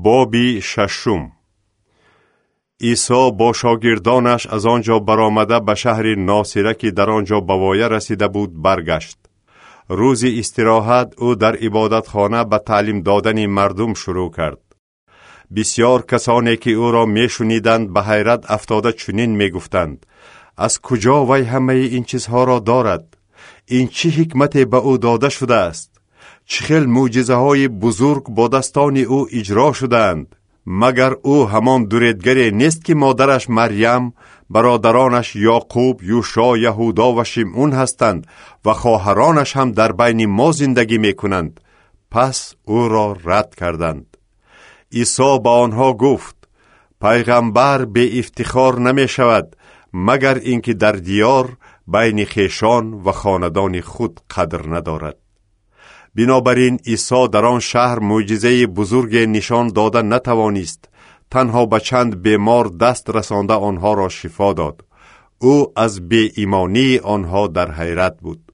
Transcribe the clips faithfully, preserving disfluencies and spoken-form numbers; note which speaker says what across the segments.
Speaker 1: بابی ششم. عیسی با شاگردانش از آنجا برآمده به شهر ناصره که در آنجا به وایه رسیده بود برگشت. روز استراحت او در عبادت خانه به تعلیم دادن مردم شروع کرد. بسیار کسانی که او را می شنیدند به حیرت افتاده چنین می گفتند: از کجا وی همه این چیزها را دارد؟ این چه حکمت به او داده شده است؟ چه خیل معجزه های بزرگ با دستان او اجرا شدند؟ مگر او همان دوریدگری نیست که مادرش مریم، برادرانش یعقوب، یوشع، یهودا و شمعون هستند و خواهرانش هم در بین ما زندگی می کنند؟ پس او را رد کردند. عیسی با آنها گفت: پیغمبر به افتخار نمی شود مگر اینکه در دیار بین خویشان و خاندان خود قدر ندارد. بنابراین عیسی در آن شهر معجزه بزرگ نشان داده نتوانست، تنها به چند بیمار دست رسانده آنها را شفا داد. او از بی ایمانی آنها در حیرت بود.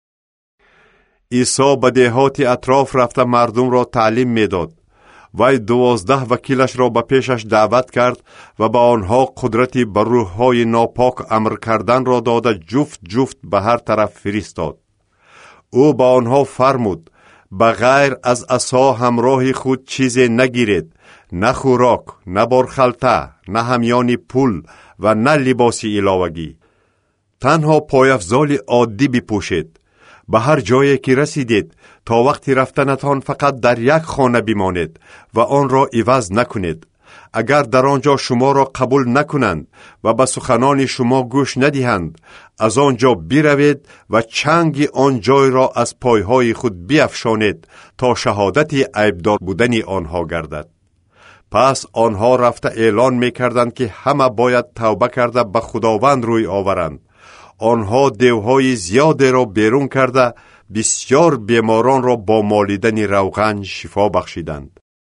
Speaker 1: عیسی به دهات اطراف رفته مردم را تعلیم میداد. وی دوازده وکیلش را به پیشش دعوت کرد و به آنها قدرتی بر روح‌های ناپاک امر کردن را داده جفت جفت به هر طرف فرستاد. او به آنها فرمود: بغیر از عصا همراه خود چیزی نگیرید، نه خوراک، نه بارخلطه، نه همیان پول و نه لباس علاوگی. تنها پایافزال عادی بپوشید. به هر جایی که رسیدید تا وقتی رفتنتان فقط در یک خانه بمانید و آن را عوض نکنید. اگر در آنجا شما را قبول نکنند و به سخنان شما گوش ندهند، از آنجا بروید و چنگ آن جای را از پایهای خود بیفشانید تا شهادت عیبدار بودن آنها گردد. پس آنها رفته اعلان می‌کردند که همه باید توبه کرده به خداوند روی آورند. آنها دیوهای زیادی را بیرون کرده بسیار بیماران را با مالیدن روغن شفا بخشیدند.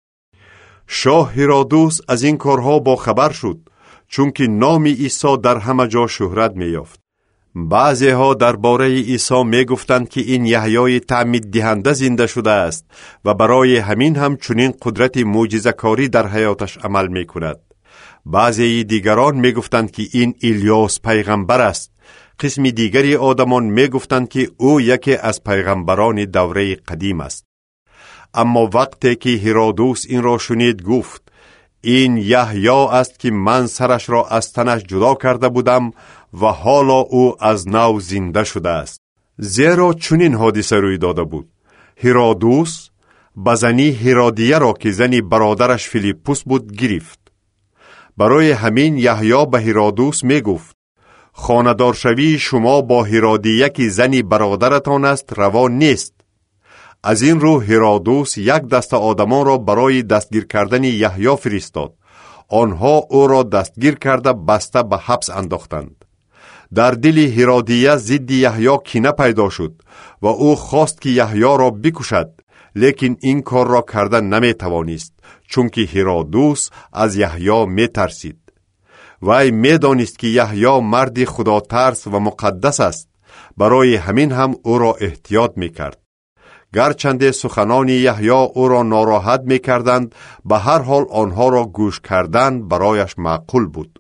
Speaker 1: شاه هرودوس از این کارها با خبر شد، چون که نام عیسی در همه جا شهرت می یافت. بعضی ها درباره عیسی می گفتند که این یحیای تعمید دهنده زنده شده است و برای همین هم چنین قدرت معجزه‌کاری در حیاتش عمل می کند. بعضی دیگران می گفتند که این الیاس پیغمبر است. قسم دیگری آدمان می گفتند که او یکی از پیغمبران دوره قدیم است. اما وقتی که هرودوس این را شنید گفت: این یحیی است که من سرش را از تنش جدا کرده بودم و حالا او از نو زنده شده است. زیرا چنین حادثه روی داده بود: هرودوس به زنی هرودیه را که زنی برادرش فیلیپوس بود گرفت. برای همین یحیی به هرودوس می گفت: خانه‌دار شوی شما با هرودیه که زنی برادرتان است روا نیست. از این رو هرودوس یک دست آدمان را برای دستگیر کردن یحیی فرستاد. آنها او را دستگیر کرده بسته به حبس انداختند. در دل هرودیه ضد یحیی کینه پیدا شد و او خواست که یحیی را بکشد، لیکن این کار را کردن نمی توانست، چون که هرودوس از یحیی می ترسید. وی می دانست که یحیی مرد خدا ترس و مقدس است، برای همین هم او را احتیاط می کرد. گرچند سخنان یحیی او را ناراحت می کردند، به هر حال آنها را گوش کردن برایش معقول بود.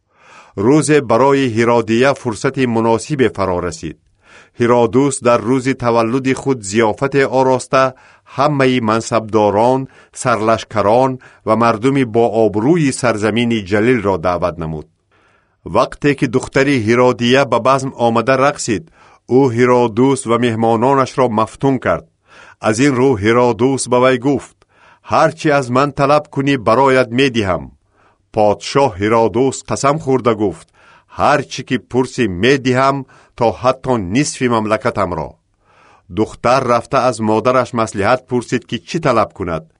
Speaker 1: روز برای هرودیه فرصت مناسب فرا رسید. هرودوس در روز تولد خود ضیافت آراسته همه منصبداران، سرلشکران و مردم با آبروی سرزمین جلیل را دعوت نمود. وقتی که دختر هرودیه به بزم آمده رقصید، او هرودوس و مهمانانش را مفتون کرد. از این رو هرودوس به وی گفت: هرچی از من طلب کنی برایت می دهم. پادشاه هرودوس قسم خورده گفت: هرچی که پرسی می دهم تا حتی نصف مملکتم را. دختر رفته از مادرش مصلحت پرسید که چی طلب کند.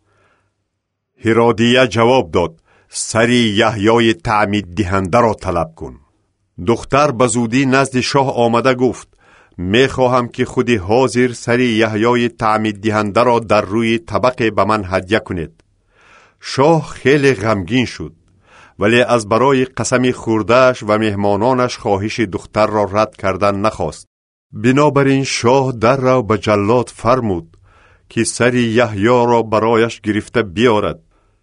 Speaker 1: هرودیه جواب داد: سری یحیای تعمید دهنده را طلب کن. دختر به زودی نزد شاه آمده گفت: می خواهم که خودی حاضر سری یحیای تعمید دهنده را در روی طبق به من هدیه کنید. شاه خیلی غمگین شد، ولی از برای قسم خوردهش و مهمانانش خواهش دختر را رد کردن نخواست. بنابراین شاه در را به جلاد فرمود که سری یحیی را برایش گرفته بیارد.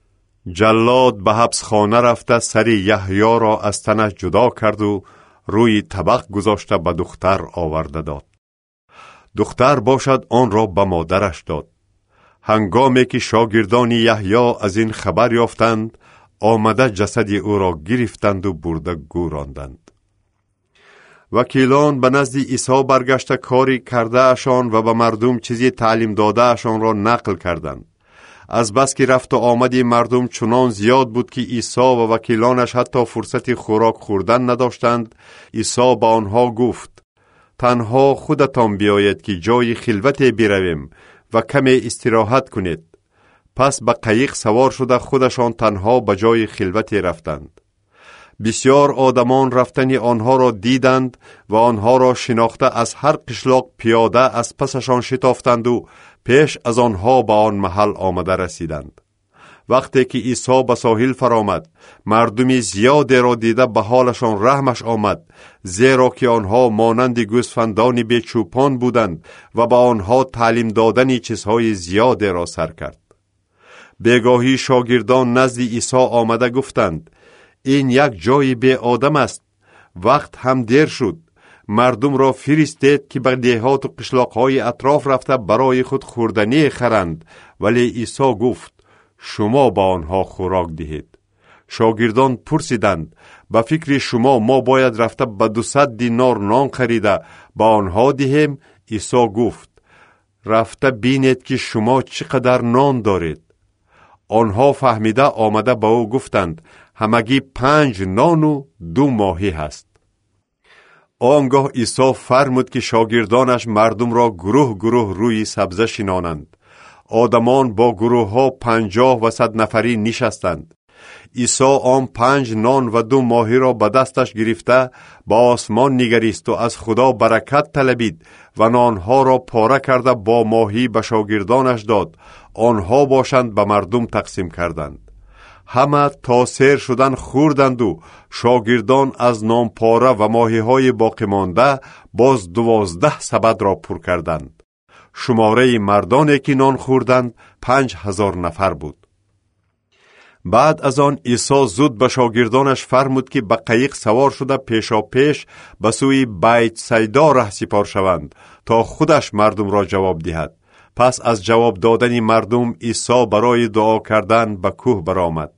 Speaker 1: جلاد به حبس خانه رفته سر یحیی را از تنش جدا کرد و روی طبق گذاشته به دختر آورده داد. دختر باشد آن را به مادرش داد. هنگامی که شاگردان یحیی از این خبر یافتند، آمده جسد او را گرفتند و برده گور راندند. وکیلان به نزد عیسی برگشته کاری کرده اشان و به مردم چیزی تعلیم داده اشان را نقل کردند. از بس که رفت و آمدی مردم چنان زیاد بود که عیسی و وکیلانش حتی فرصت خوراک خوردن نداشتند. عیسی با آنها گفت: تنها خودتان بیاید که جای خلوتی برویم و کمی استراحت کنید. پس به قایق سوار شده خودشان تنها به جای خلوتی رفتند. بسیار آدمان رفتن آنها را دیدند و آنها را شناخته از هر قشلاق پیاده از پسشان شتافتند و پیش از آنها به آن محل آمده رسیدند. وقتی که عیسی به ساحل فرآمد، مردمی زیادی را دیده به حالشان رحمش آمد، زیرا که آنها مانند گوسفندان بیچوپان بودند و به آنها تعلیم دادن چیزهای زیادی را سر کرد. بیگاهی شاگردان نزد عیسی آمده گفتند: این یک جای بی آدم است. وقت هم دیر شد. مردم را فرستید که به دیهات و قشلاق‌های اطراف رفته برای خود خوردنی خرند. ولی عیسی گفت: شما با آنها خوراک دهید. شاگردان پرسیدند: به فکر شما ما باید رفته به دوصد دینار نان خریده با آنها دهیم؟ عیسی گفت: رفته بینید که شما چقدر نان دارید. آنها فهمیده آمده با او گفتند: همگی پنج نان و دو ماهی هست. آنگاه عیسی فرمود که شاگردانش مردم را گروه گروه روی سبزه شینانند. آدمان با گروه ها پنجاه و صد نفری نشستند. عیسی آن پنج نان و دو ماهی را به دستش گرفته با آسمان نگریست و از خدا برکت طلبید و نانها را پاره کرده با ماهی به شاگردانش داد آنها باشند به مردم تقسیم کردند. همه تا سیر شدن خوردند و شاگردان از نان پاره و ماهی های باقی مانده باز دوازده سبد را پر کردند. شماره مردانی که نان خوردند پنج هزار نفر بود. بعد از آن عیسی زود به شاگردانش فرمود که به قایق سوار شده پیشا پیش به سوی بیت سیدا ره سپار شوند تا خودش مردم را جواب دهد. پس از جواب دادن مردم عیسی برای دعا کردن به کوه برآمد.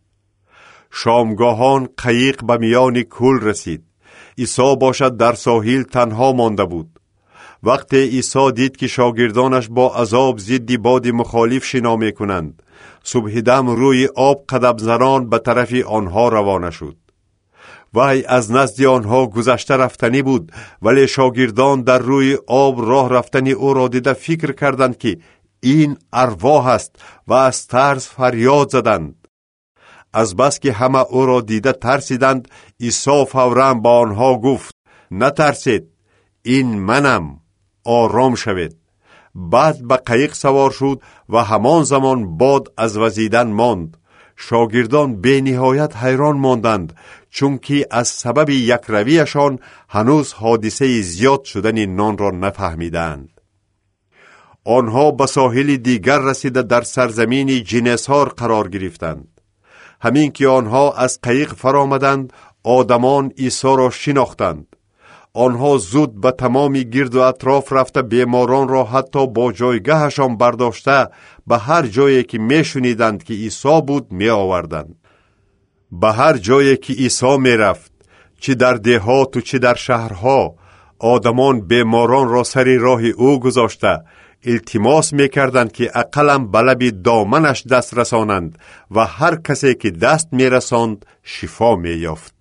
Speaker 1: شامگاهان قایق به میان کوه رسید. عیسی باشد در ساحل تنها مانده بود. وقتی عیسی دید که شاگردانش با عذاب ضد باد مخالف شنا می‌کنند، صبح دم روی آب قدم زنان به طرف آنها روانه شد. وی از نزد آنها گذشته رفتنی بود، ولی شاگردان در روی آب راه رفتنی او را دیده فکر کردند که این ارواح است و از ترس فریاد زدند. از بس که همه او را دیده ترسیدند، عیسی فوراً با آنها گفت: نترسید، این منم، آرام شوید. بعد به قایق سوار شد و همان زمان باد از وزیدن ماند. شاگردان به نهایت حیران ماندند، چون که از سبب یک رویشان هنوز حادثه زیاد شدن نان را نفهمیدند. آنها به ساحل دیگر رسیده در سرزمین جنسار قرار گرفتند. همین که آنها از قایق فرآمدند، آدمان عیسی را شناختند. آنها زود به تمامی گرد و اطراف رفته بیماران را حتی با جایگاهشان برداشته به هر جایی که می شنیدند که عیسی بود می آوردند. به هر جایی که عیسی می رفت، چه در دهات و چه در شهرها، آدمان بیماران را سر راه او گذاشته التماس می کردند که اقلم به لب دامنش دست رسانند و هر کسی که دست می رساند شفا می یافت.